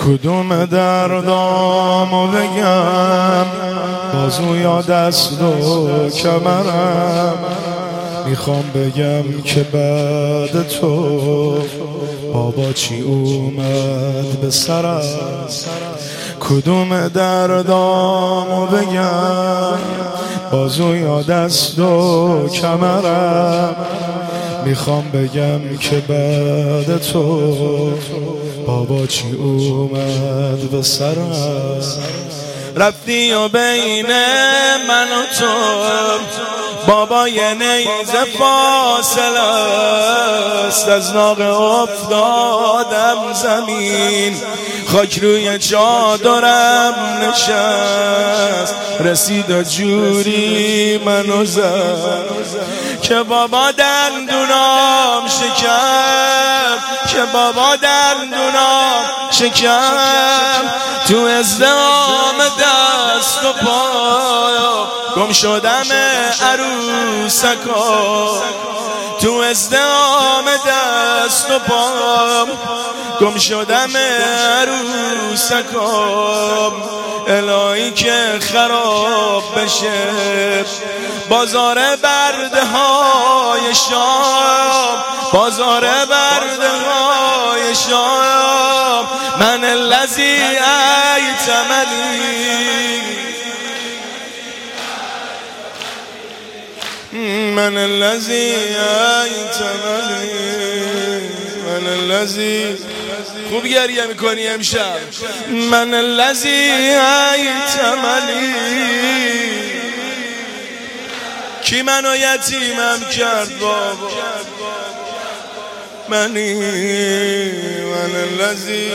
کدوم دردامو بگم، بازو یا دست و کمرم. میخوام بگم که بعد تو بابا چی اومد به سرم. کدوم دردامو بگم، بازو یا دست و کمرم. میخوام بگم که بعد تو بابا چی اومد به سرم. رفتی و بین من و تو بابا یه نیزه فاصله است. از ناقه افتادم زمین، خاک روی چادرم نشست. رسید جوری منو زد که بابا دندونام شکم، که بابا دندونام شکم. تو ازدحام دست و پا گم شدم عروسکا. تو ازدحام دست و پا گم شدم عروسکا. الهی که خراب بشه بازار برده های شام، بازار برده های شام. من الذی ایتمنی، من الذی ایتمنی، من الذی. خوب گریه میکنی امشب. من الذی ایتمنی. کی منو یتیمم کرد بابا؟ منی، من الذی.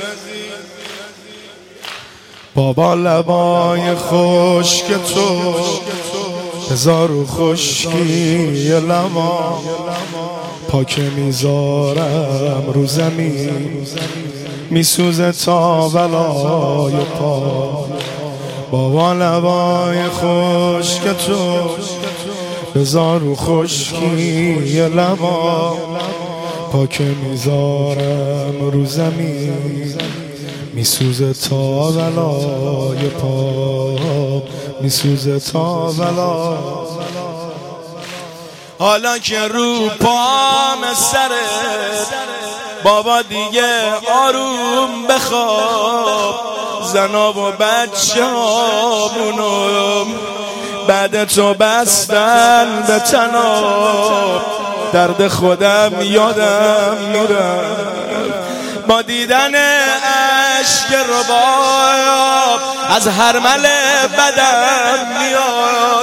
بابا لبای خشک تو هزار و خشکی لبا، پاک میذارم رو زمین میسوزه تا ولای پا. بابا لبای خشک تو هزار و خشکی لبا، پاک میذارم رو زمین میسوزه تا ولای پا، میسوزه تا ولا. حالا که رو پام سرت بابا دیگه آروم بخواب. زنا و بچه هامونو بعد تو بستن به تناب. درد خودم یادم میرم با دیدن عشق رباب. از هرمل بدم میاد.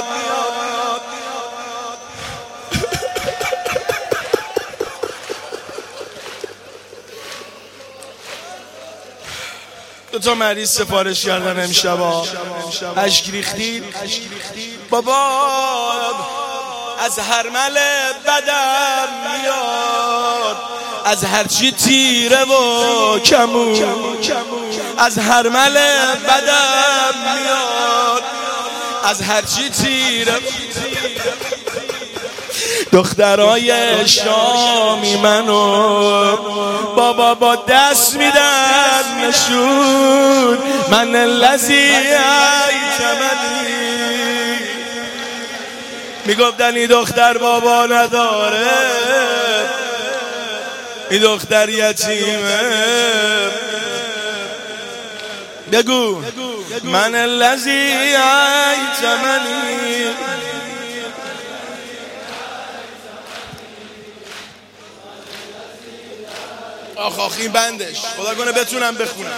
دو تا مریض سفارش کردن امشبا، اشک ریختید بابا. از هرمل بدم میاد، از هرچی تیره و کمون. از هرمل بدم میاد، از هرچی تیره. دخترای شامی منو بابا با دست میدن نشون. من الذی ایتمنی. میگفتن این دختر بابا نداره، این دختر یتیمه. بگو من الذی ایتمنی. آخ این بندش خدا کنه بتونم بخونم.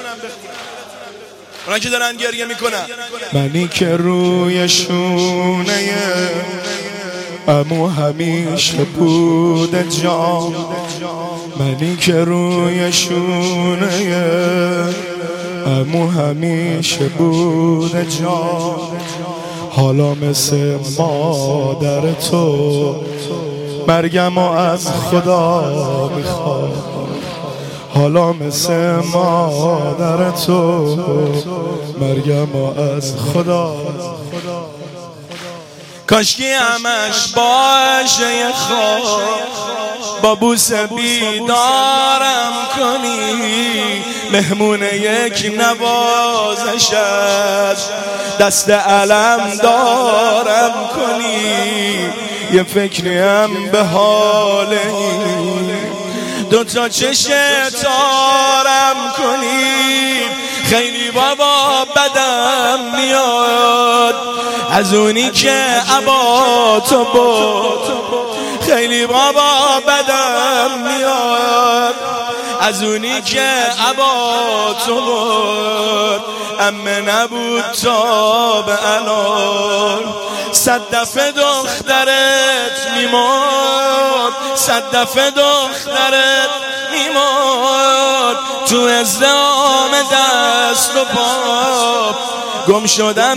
اونا که دارن گریه میکنن. منی که روی شونه عمو همیشه بوده جام. منی که روی شونه عمو همیشه بوده جام. حالا مثل مادر تو مرگم از خدا میخوام. حالا مثل مادر تو مرگم از خدا. کاشکی همش باشه خواب با بوسه بیدارم کنی، مهمون یک نوازشت دست علم دارم کنی، یه فکریم به حال این دوتا چشم تارم کنی. خیلی بابا بدم میاد از اونی که عباتو بود، خیلی بابا بدم میاد از اونی که عباتو بود، امه نبود تا به الان 100 دفعه دخترت میمرد، 100 دفعه دخترت میمرد تو ازدحام دست و پا، گم شدم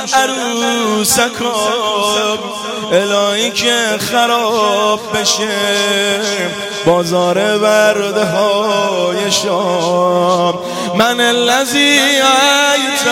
عروسکم الهی که خراب بشه بازار ورده های شام. من الذی